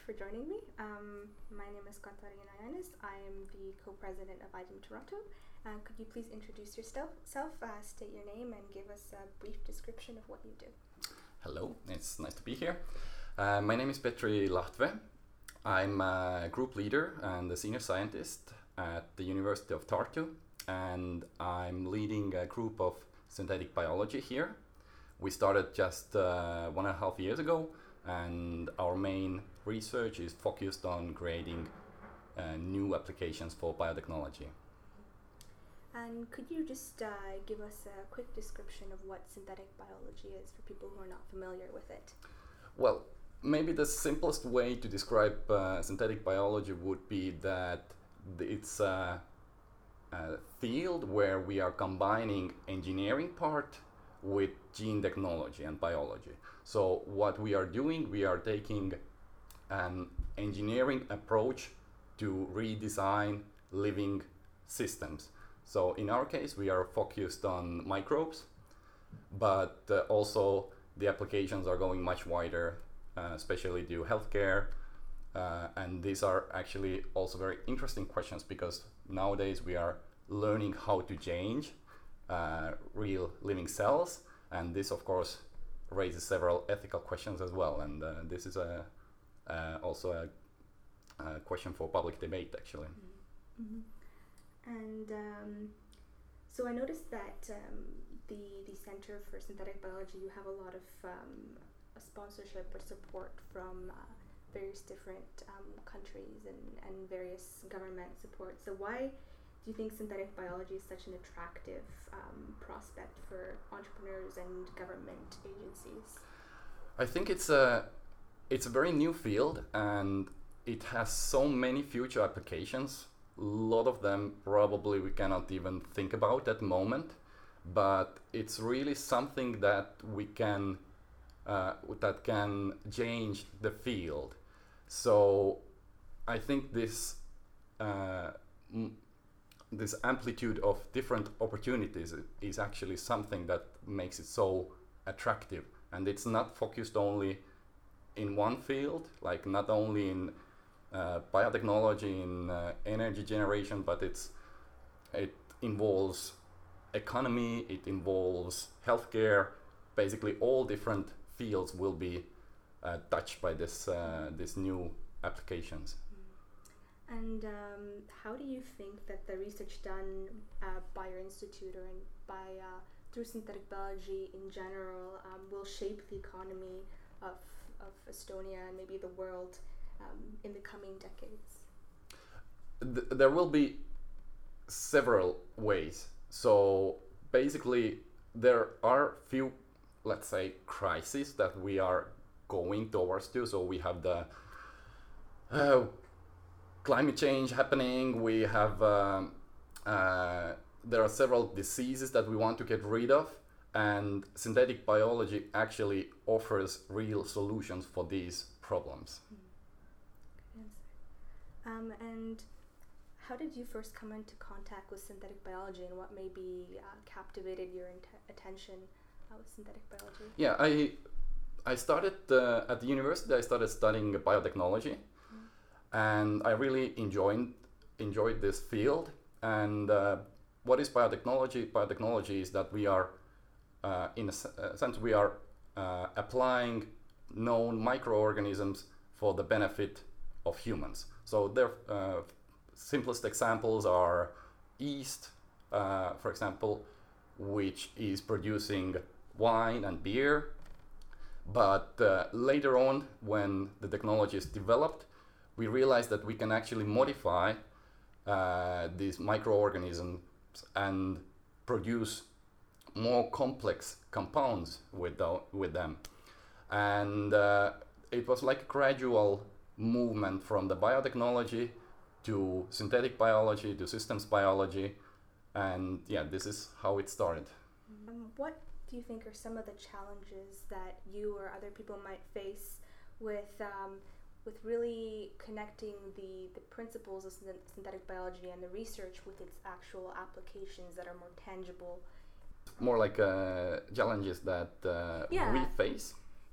for joining me. My name is Katarina Yanis. I am the co-president of IDEM Toronto. Could you please introduce yourself, state your name, and give us a brief description of what you do? Hello, it's nice to be here. My name is Petri Lahtve. I'm a group leader and a senior scientist at the University of Tartu, and I'm leading a group of synthetic biology here. We started just 1.5 years ago, and our main research is focused on creating new applications for biotechnology. And could you just give us a quick description of what synthetic biology is for people who are not familiar with it? Well, maybe the simplest way to describe synthetic biology would be that it's a field where we are combining engineering part with gene technology and biology. So what we are doing, we are taking an engineering approach to redesign living systems. So in our case, we are focused on microbes, but also the applications are going much wider, especially to healthcare. And these are actually also very interesting questions because nowadays we are learning how to change real living cells, and this of course raises several ethical questions as well, and this is also a question for public debate actually. Mm-hmm. And so I noticed that the Center for Synthetic Biology, you have a lot of sponsorship or support from various different countries and various government support. So why do you think synthetic biology is such an attractive prospect for entrepreneurs and government agencies? I think it's a very new field, and it has so many future applications. A lot of them probably we cannot even think about at the moment, but it's really something that we can that can change the field. So I think this this amplitude of different opportunities is actually something that makes it so attractive, and it's not focused only in one field, like not only in biotechnology, in energy generation, but it involves economy, it involves healthcare. Basically all different fields will be touched by this new applications. And how do you think that the research done by your institute or through synthetic biology in general will shape the economy of Estonia and maybe the world in the coming decades? There will be several ways. So basically there are few, let's say, crises that we are going towards to. So we have the climate change happening, we have there are several diseases that we want to get rid of, and synthetic biology actually offers real solutions for these problems. Good answer. And how did you first come into contact with synthetic biology, and what maybe captivated your attention with synthetic biology? Yeah, I started at the university. I started studying biotechnology, and I really enjoyed this field. And what is biotechnology? Biotechnology is that we are, in a sense, we are applying known microorganisms for the benefit of humans. So their simplest examples are yeast, for example, which is producing wine and beer. But later on, when the technology is developed, we realized that we can actually modify these microorganisms and produce more complex compounds with them. And it was like a gradual movement from the biotechnology to synthetic biology to systems biology, and yeah, this is how it started. What do you think are some of the challenges that you or other people might face with really connecting the principles of synthetic biology and the research with its actual applications that are more tangible? More like challenges that we face.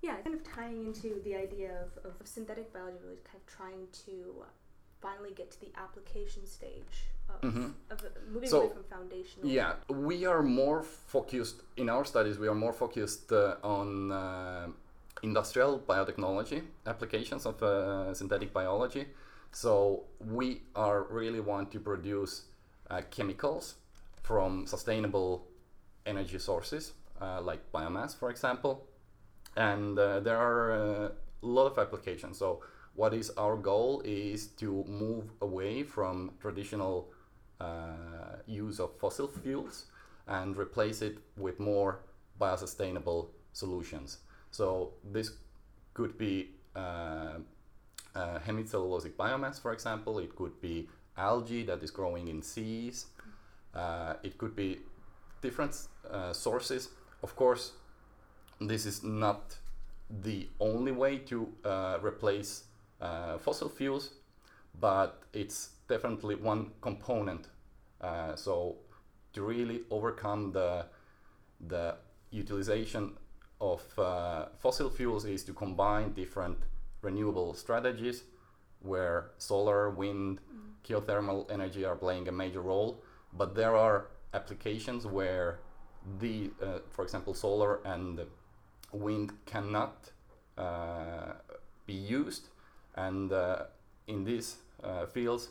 Yeah, kind of tying into the idea of synthetic biology, really kind of trying to finally get to the application stage of moving away from foundational. Yeah, we are more focused, in our studies, we are more focused on industrial biotechnology applications of synthetic biology. So we are really want to produce chemicals from sustainable energy sources, like biomass, for example. And there are a lot of applications. So what is our goal is to move away from traditional use of fossil fuels and replace it with more biosustainable solutions. So this could be hemicellulosic biomass, for example. It could be algae that is growing in seas. It could be different sources. Of course, this is not the only way to replace fossil fuels, but it's definitely one component. So to really overcome the utilization of fossil fuels is to combine different renewable strategies where solar, wind, geothermal energy are playing a major role. But there are applications where for example, solar and wind cannot be used, and in these fields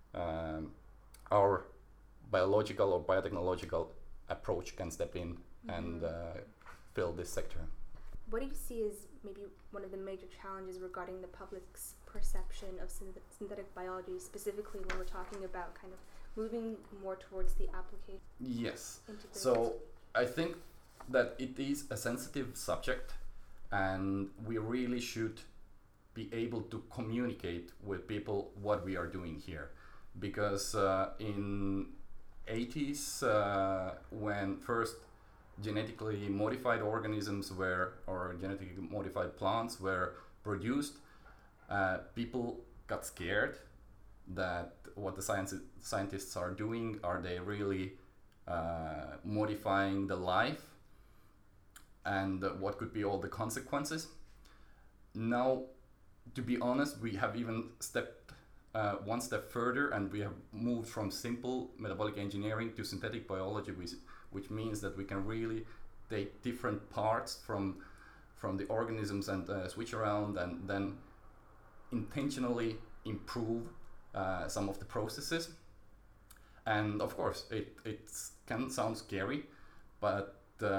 our biological or biotechnological approach can step in and fill this sector. What do you see as maybe one of the major challenges regarding the public's perception of synthetic biology, specifically when we're talking about kind of moving more towards the application? Yes. So I think that it is a sensitive subject, and we really should be able to communicate with people what we are doing here, because in 80s when first genetically modified organisms or genetically modified plants were produced, people got scared that what the scientists are doing, are they really modifying the life, and what could be all the consequences. Now, to be honest, we have even stepped one step further, and we have moved from simple metabolic engineering to synthetic biology, which means that we can really take different parts from the organisms and switch around and then intentionally improve some of the processes. And of course, it can sound scary, but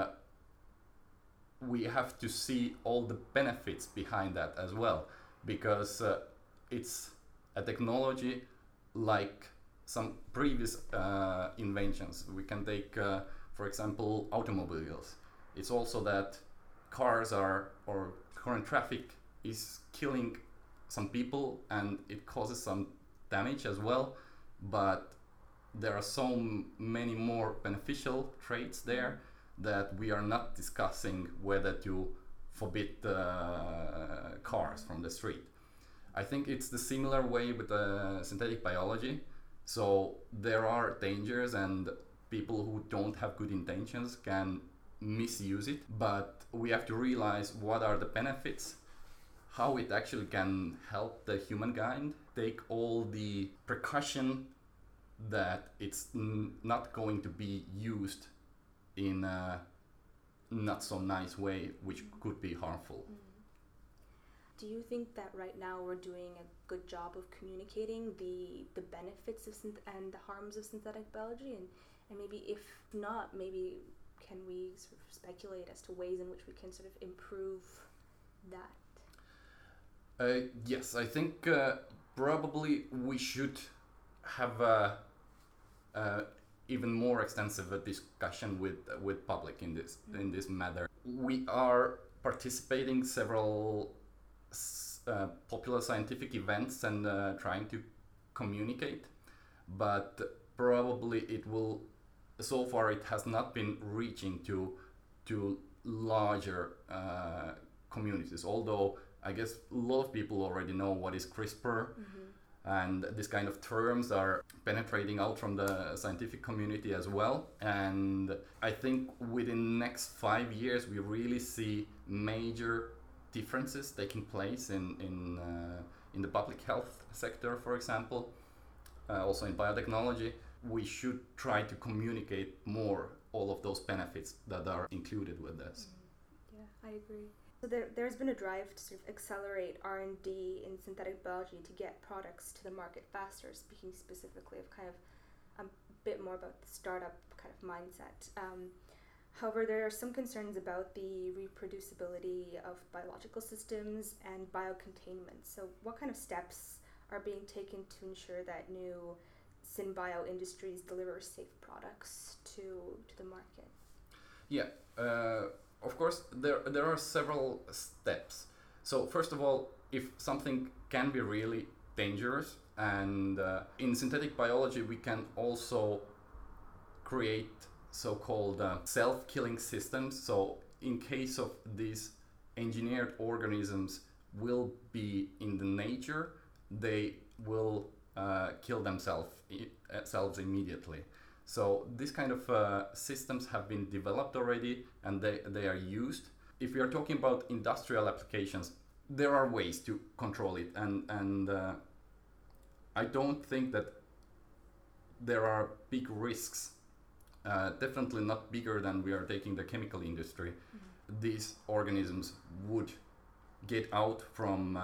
we have to see all the benefits behind that as well, because it's a technology like some previous inventions. We can take, for example, automobiles. It's also that cars or current traffic is killing some people and it causes some damage as well, but there are so many more beneficial traits there that we are not discussing whether to forbid cars from the street. I think it's the similar way with synthetic biology. So there are dangers, and people who don't have good intentions can misuse it, but we have to realize what are the benefits, how it actually can help the humankind, take all the precaution that it's not going to be used in a not so nice way, which could be harmful. Do you think that right now we're doing a good job of communicating the benefits of and the harms of synthetic biology? And maybe if not, maybe can we sort of speculate as to ways in which we can sort of improve that? Yes, I think probably we should have a even more extensive discussion with public in this matter. We are participating several popular scientific events and trying to communicate, but probably it will. So far, it has not been reaching to larger communities. Although I guess a lot of people already know what is CRISPR. And this kind of terms are penetrating out from the scientific community as well. And I think within the next 5 years, we really see major differences taking place in the public health sector, for example, also in biotechnology. We should try to communicate more all of those benefits that are included with this. Yeah, I agree. So there's been a drive to sort of accelerate R&D in synthetic biology to get products to the market faster, speaking specifically of kind of a bit more about the startup kind of mindset. However, there are some concerns about the reproducibility of biological systems and biocontainment. So what kind of steps are being taken to ensure that new synbio industries deliver safe products to the market? Yeah, of course, there are several steps. So first of all, if something can be really dangerous, and in synthetic biology we can also create so-called self-killing systems. So in case of these engineered organisms will be in the nature, they will kill themselves immediately. So this kind of systems have been developed already, and they are used. If we are talking about industrial applications, there are ways to control it, and I don't think that there are big risks. Definitely not bigger than we are taking the chemical industry. Mm-hmm. These organisms would get out from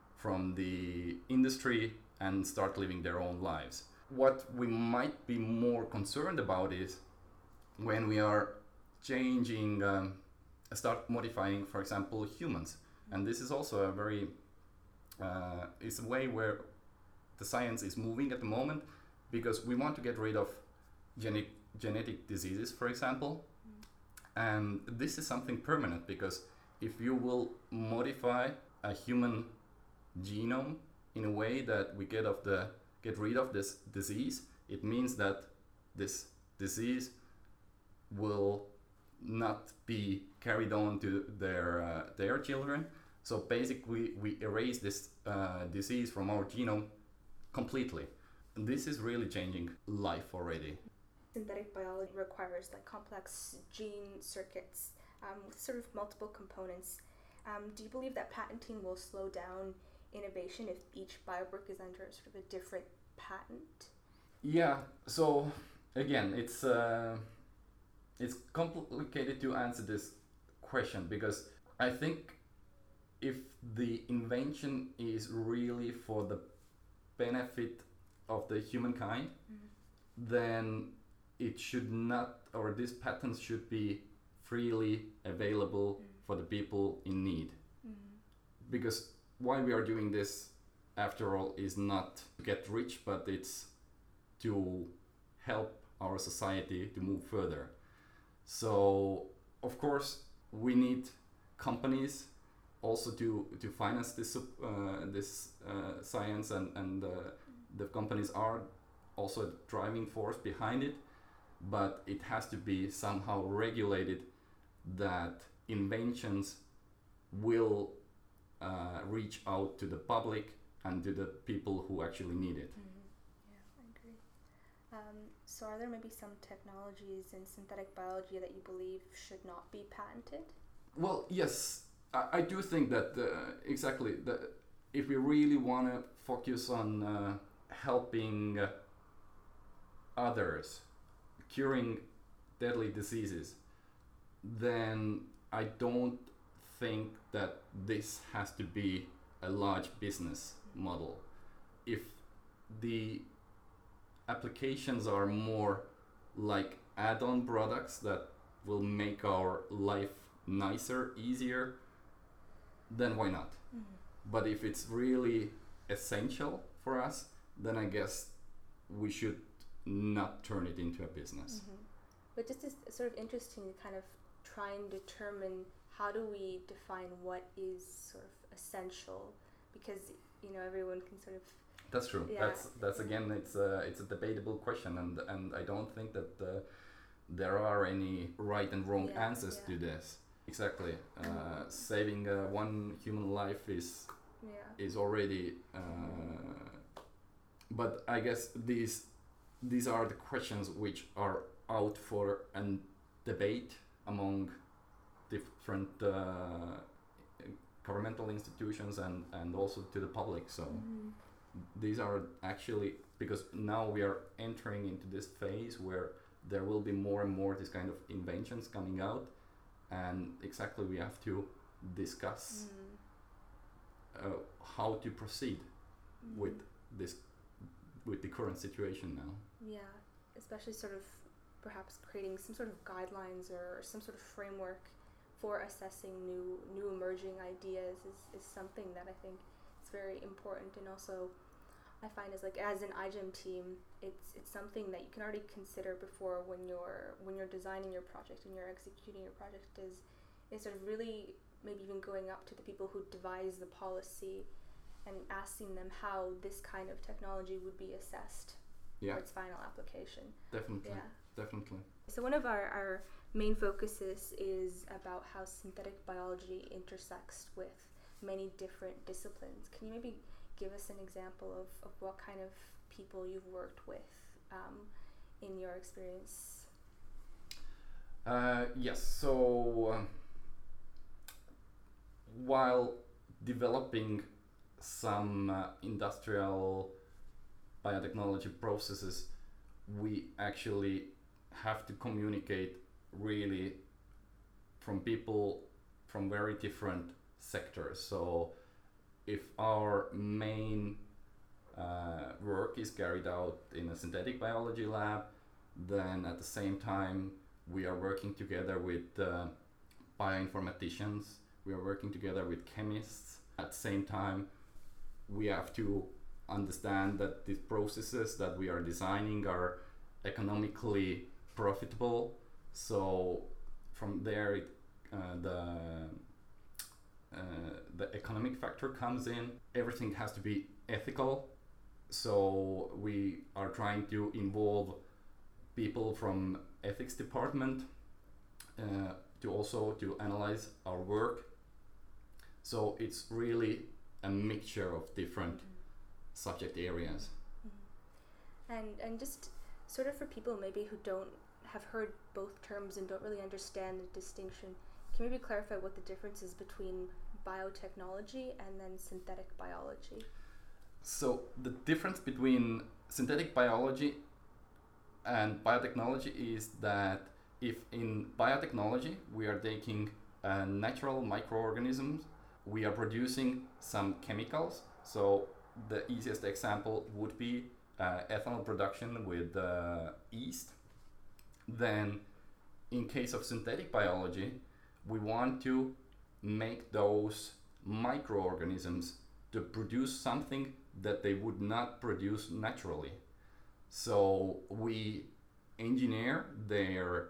the industry and start living their own lives. What we might be more concerned about is when we are changing, start modifying, for example, humans. And this is also a very, it's a way where the science is moving at the moment, because we want to get rid of genetic diseases, for example. And this is something permanent, because if you will modify a human genome in a way that we get rid of this disease, it means that this disease will not be carried on to their children. So basically we erase this disease from our genome completely. And this is really changing life already. Synthetic biology requires like complex gene circuits with sort of multiple components. Do you believe that patenting will slow down innovation if each biobrick is under sort of a different patent? Yeah, so again, it's complicated to answer this question, because I think if the invention is really for the benefit of the humankind, then it should not, or these patents should be freely available for the people in need. Because why we are doing this, after all, is not to get rich, but it's to help our society to move further. So of course we need companies also to finance this science, and the companies are also a driving force behind it, but it has to be somehow regulated that inventions will reach out to the public and to the people who actually need it. Yeah, I agree. So are there maybe some technologies in synthetic biology that you believe should not be patented? Well, yes, I do think that exactly that if we really want to focus on helping others, curing deadly diseases, then I don't think that this has to be a large business model. If the applications are more like add-on products that will make our life nicer, easier, then why not? But if it's really essential for us, then I guess we should not turn it into a business. But just is sort of interesting to kind of try and determine how do we define what is sort of essential, because everyone can sort of. That's true. Yeah. That's again, it's a debatable question, and I don't think that there are any right and wrong answers to this. Exactly. Saving one human life is already. But I guess these are the questions which are out for a debate among different governmental institutions and also to the public. So these are actually, because now we are entering into this phase where there will be more and more this kind of inventions coming out, and exactly we have to discuss how to proceed with this, with the current situation now. Yeah, especially sort of perhaps creating some sort of guidelines or some sort of framework for assessing new emerging ideas is something that I think is very important. And also I find as an iGEM team, it's something that you can already consider before when you're designing your project and you're executing your project, is sort of really maybe even going up to the people who devise the policy and asking them how this kind of technology would be assessed for its final application. Definitely. So one of our main focuses is about how synthetic biology intersects with many different disciplines. Can you maybe give us an example of what kind of people you've worked with in your experience? Yes, so while developing some industrial biotechnology processes, we actually have to communicate really from people from very different sectors. So if our main work is carried out in a synthetic biology lab, then at the same time we are working together with bioinformaticians, we are working together with chemists. At the same time, we have to understand that these processes that we are designing are economically profitable. So from there, the economic factor comes in. Everything has to be ethical. So we are trying to involve people from ethics department to analyze our work. So it's really a mixture of different subject areas. And just sort of for people maybe who don't have heard both terms and don't really understand the distinction, can you maybe clarify what the difference is between biotechnology and then synthetic biology? So the difference between synthetic biology and biotechnology is that if in biotechnology we are taking natural microorganisms, we are producing some chemicals. So the easiest example would be ethanol production with yeast. Then in case of synthetic biology, we want to make those microorganisms to produce something that they would not produce naturally. So we engineer their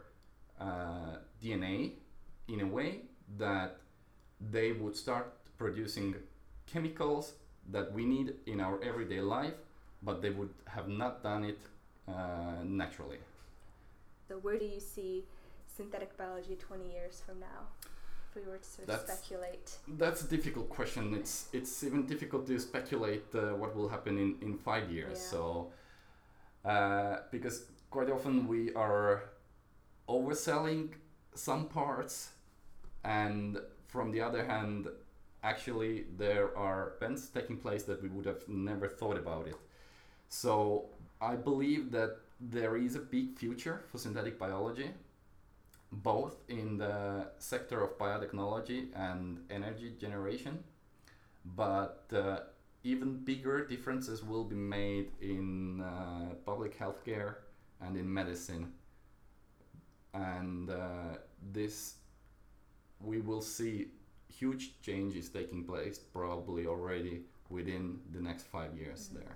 DNA in a way that they would start producing chemicals that we need in our everyday life, but they would have not done it naturally. So where do you see synthetic biology 20 years from now, if we were to sort of speculate? That's a difficult question. It's even difficult to speculate what will happen in 5 years. Yeah. So because quite often we are overselling some parts, and from the other hand, actually there are events taking place that we would have never thought about it. So I believe that there is a big future for synthetic biology, both in the sector of biotechnology and energy generation, but even bigger differences will be made in public healthcare and in medicine. And this, we will see huge changes taking place probably already within the next 5 years there.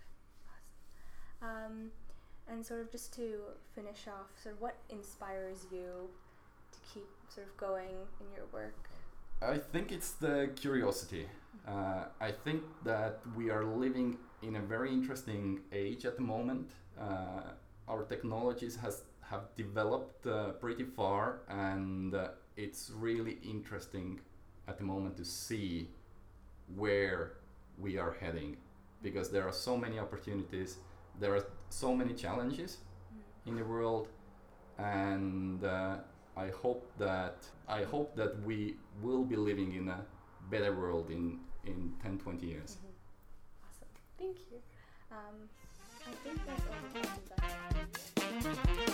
Awesome. And sort of just to finish off, sort of what inspires you to keep sort of going in your work? I think it's the curiosity. I think that we are living in a very interesting age at the moment. Our technologies have developed pretty far, and it's really interesting at the moment to see where we are heading, because there are so many opportunities, there are so many challenges in the world, and I hope that we will be living in a better world in 10, 20 years. Awesome. Thank you. I think that's all the questions I have.